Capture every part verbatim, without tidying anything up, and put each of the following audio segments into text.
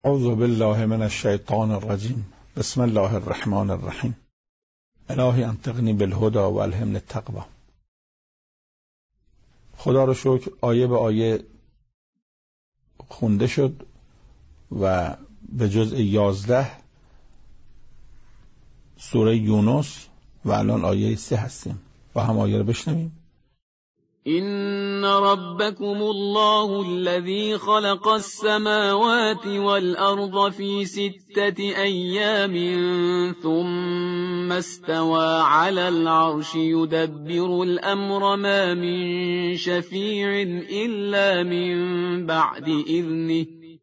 اعوذ بالله من الشیطان الرجیم. بسم الله الرحمن الرحیم. الهی انطقنی بالهدى و الهمنی التقوی. خدا رو شکر آیه به آیه خونده شد و به جزء یازده سوره یونس و الان آیه سه هستیم و هم آیه رو بشنویم. إن ربكم الله الذي خلق السماوات والأرض في ستة أيام ثم استوى على العرش يدبر الأمر ما من شفيع إلا من بعد إذنه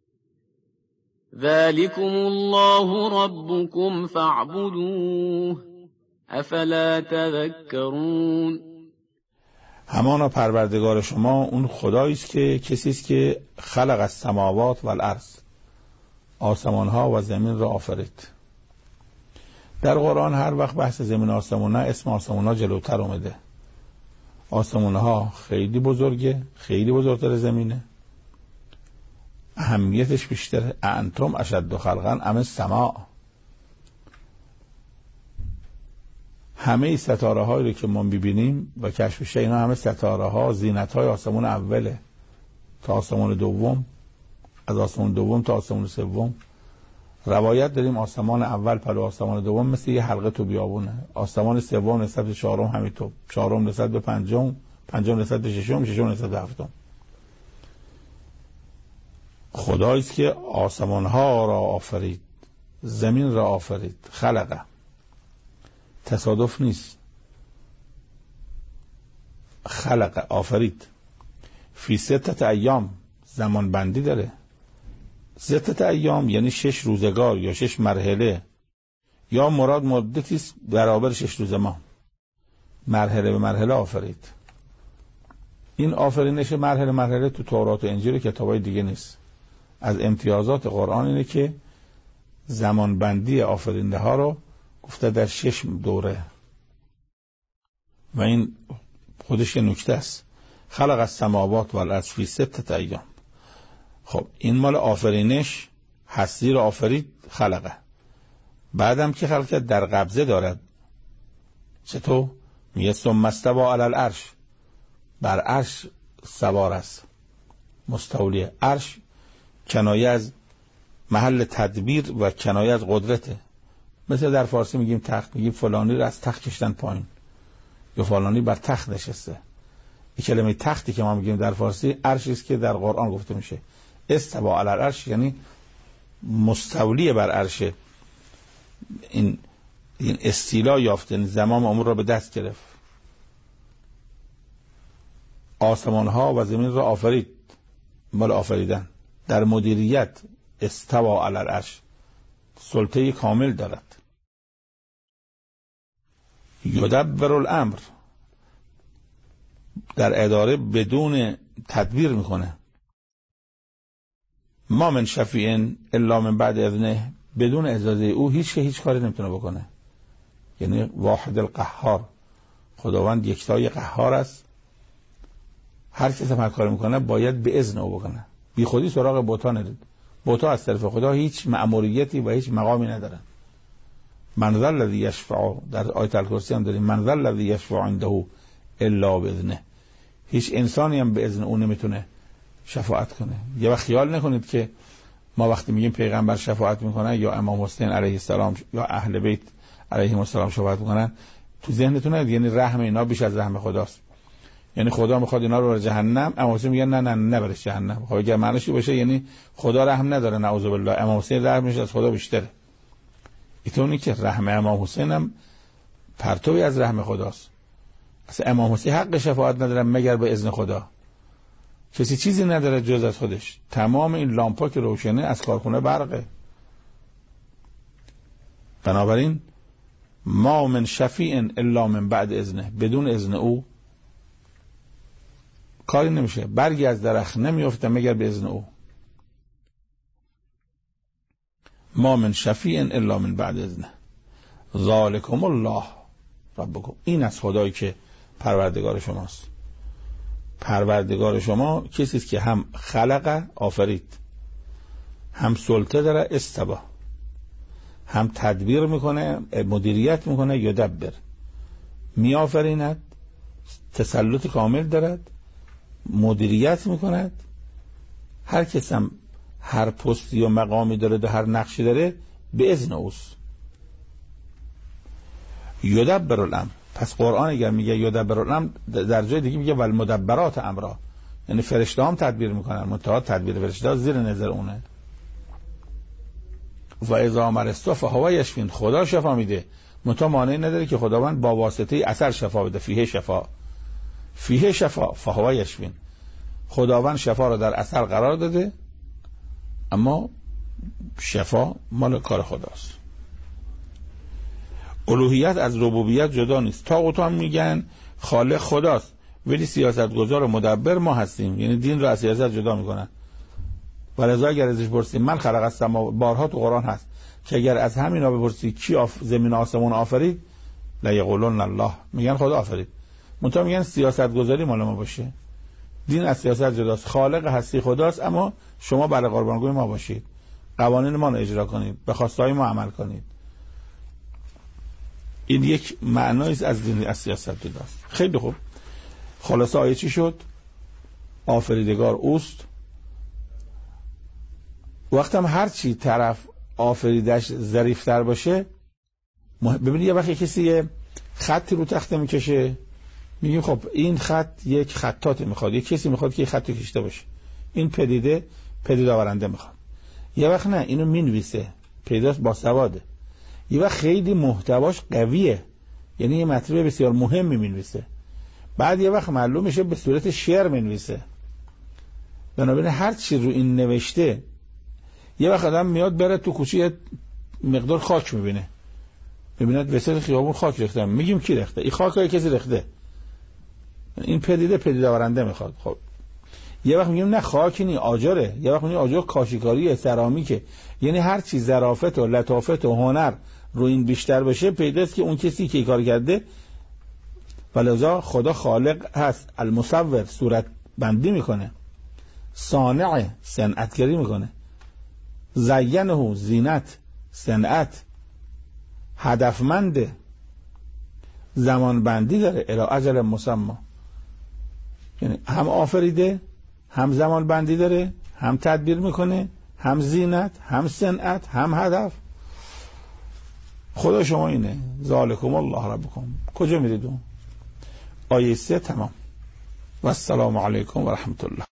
ذلكم الله ربكم فاعبدوه أفلا تذكرون. همانا پروردگار شما اون خدایی است که کسی است که خلق السماوات و الارض، آسمان ها و زمین را آفرید. در قرآن هر وقت بحث زمین آسمان ها اسم آسمان ها جلوتر اومده. آسمان ها خیلی بزرگه، خیلی بزرگتر زمینه، اهمیتش بیشتره. انتم اشد خلقا ام السماء. همه ستاره هایی رو که ما ببینیم و کشف شه، اینا همه ستاره ها زینت های آسمون اوله تا آسمون دوم، از آسمون دوم تا آسمون سوم. روایت داریم آسمان اول پلو آسمان دوم مثل یه حلقه تو بیابونه، آسمان سوم نسبت به چهارم همینطور، چهارم نسبت به پنجم، پنجم نسبت به ششم، ششم نسبت به هفتم. خدایی است که آسمان ها را آفرید، زمین را آفرید. خلقه تصادف نیست، خلق آفرید. فی ستت ایام زمان بندی داره. ستت ایام یعنی شش روزگار یا شش مرحله، یا مراد مدتی است برابر شش روز ما. مرحله به مرحله آفرید. این آفرینش مرحله مرحله تو تورات و انجیل و کتابای دیگه نیست. از امتیازات قرآن اینه که زمان بندی آفرینده ها رو گفته در شش دوره و این خودش یه نکته است. خلق السماوات و الارض فی ستت ایام. خب این مال آفرینش، هستی رو آفرید، خلقه. بعدم که خلقت در قبضه دارد. چطور؟ میگه ثم استوى علی العرش، بر عرش سوار است، مستولی. عرش کنایه از محل تدبیر و کنایه از قدرته. مثل در فارسی میگیم تخت، میگیم فلانی رو از تخت کشتن پایین یا فلانی بر تخت نشسته. این کلمه تختی که ما میگیم در فارسی عرشی است که در قرآن گفته میشه. استوى علی العرش یعنی مستولی بر عرشه. این این استیلا یافته، زمام امور را به دست گرفت. آسمان ها و زمین را آفرید، مال آفریدن. در مدیریت استوى علی العرش، سلطه کامل دارد. یدبر الامر، در اداره بدون تدبیر میکنه. ما من شفیع الا من بعد اذنه، بدون اجازه او هیچ که هیچ کاری نمیتونه بکنه. یعنی واحد القهار، خداوند یکتای قهار است. هر کسی هر کاری میکنه باید به اذن او بکنه. بی خودی سراغ بوتا نرید. بوتا از طرف خدا هیچ مأموریتی و هیچ مقامی ندارن. من ذا الذی یشفع، در آیت الکرسی هم داریم من ذا الذی یشفع عنده الا باذنه. هیچ انسانی هم به اذن اون نمیتونه شفاعت کنه. یه وقت خیال نکنید که ما وقتی میگیم پیغمبر شفاعت میکنه یا امام حسین علیه السلام یا اهل بیت علیهم السلام شفاعت میکنن، تو ذهنتونه یعنی رحم اینا بیش از رحم خداست. یعنی خدا میخواد اینا رو بر جهنم، امام حسین میگه نه نه نبرش جهنم. خب اگه معنیش باشه یعنی خدا رحم نداره، نعوذ بالله. امام حسین رحمش از خدا بیشتره. اینطوری که رحم امام حسین هم پرتوی از رحم خداست. اصلا امام حسین حق شفاعت نداره مگر به اذن خدا. کسی چیزی نداره جز از خودش. تمام این لامپا که روشنه از کارخونه برقه. بنابراین ما من شفیع الا من بعد اذنه، بدون اذن او کاری نمیشه. برگی از درخت نمیفته مگر به اذن او. ما من شفیع الا من بعد اذنه ذالکم الله ربکم. این از خدایی که پروردگار شماست. پروردگار شما کسی است که هم خلق آفرید، هم سلطه داره استبا، هم تدبیر میکنه، مدیریت میکنه، یدبر، میآفریند، تسلط کامل دارد، مدیریت میکند. هر کس هم هر پستی و مقامی داره و هر نقشی داره به اذن اوست. یدبر الامر. پس قرآن اگر میگه یدبر الامر، در جای دیگه میگه والمدبرات امرا، یعنی فرشته هم تدبیر میکنن، منتها تدبیر فرشته ها زیر نظر اونه. و اذا مرضت فهو یشفین، خدا شفا میده، منتها مانعی نداره که خداوند با واسطه اثر شفا بده. فیه شفا، فیه شفا فهو یشفین، خداوند شفا رو در اثر قرار داده، اما شفا مال کار خداست. الوهیت از ربوبیت جدا نیست. طاغوت هم میگن خالق خداست، ولی سیاستگزار و مدبر ما هستیم، یعنی دین رو از سیاست جدا میکنن. ولذا اگر ازش پرسیم من خلق السماوات، بارها تو قرآن هست که اگر از همینا بپرسی کی آف زمین آسمون آفرید، لا یقولون الله، میگن خدا آفرید. منتها میگن سیاست گذاری مال ما باشه، دین از سیاست جداست، خالق هستی خداست، اما شما برای قربانگوی ما باشید، قوانین ما رو اجرا کنید، به خواستهای ما عمل کنید. این یک معنایی از دین از سیاست جداست. خیلی خوب. خلاصه آیه چی شد؟ آفریدگار اوست. وقتی هم هر چی طرف آفریدش ظریف‌تر باشه، ببینید یه وقتی کسی یه خطی رو تخته میکشه، میگیم خب این خط یک خطات میخواد، یک کسی میخواد که این خط رو کشته باشه، این پدیده پدیده آورنده میخواد. یه وقت نه، اینو مینویسه، پیداست با سواده. یه وقت خیلی محتواش قویه، یعنی یه مطلب بسیار مهمی مینویسه. بعد یه وقت معلوم میشه به صورت شعر مینویسه. بنابراین هر چی رو این نوشته، یه وقت آدم میاد بره تو کوچه مقدار خاک میبینه، میبیند وسط خیابون خاک ریخته، میگیم کی ریخته؟ این خاک های کسی ریخته، این پدیده پدیده آورنده میخواد. خب یه وقت میگیم نه خاکی نی، آجره. یه وقت میگیم آجر کاشیکاریه، سرامیکه. یعنی هر چی ظرافت و لطافت و هنر رو این بیشتر بشه، پیداست که اون کسی که کار کرده. ولذا خدا خالق هست، المصور صورت بندی میکنه، صانع صنعتگری میکنه، زینه زینت صنعت، هدفمنده، زمان بندی داره، الی اجل مسمى. یعنی هم آفریده، هم زمان بندی داره، هم تدبیر میکنه، هم زینت، هم صنعت، هم هدف. خدا شما اینه. ذالکم الله ربکم. کجا میرید؟ آیه سه تمام. و السلام علیکم و رحمت الله.